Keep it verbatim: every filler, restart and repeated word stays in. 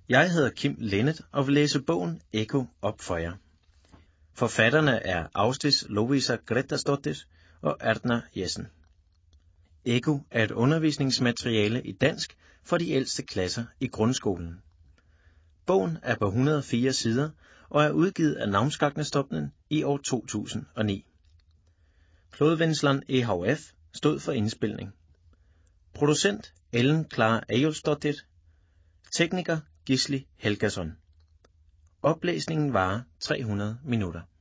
Jeg hedder Kim Lennet og vil læse bogen Ekko op for jer. Forfatterne er Ásdís Lovísa Grétarsdóttir og Erna Jessen. Ekko er et undervisningsmateriale i dansk for de ældste klasser i grundskolen. Bogen er på et hundrede og fire sider og er udgivet af Námsgagnastofnunin i år to tusind og ni. Hljóðvinnslan E H F stod for indspilning. Producent Ellen Clara Eyjolfsdóttir. Tekniker Gisli Helgason. Oplæsningen varer tre hundrede minutter.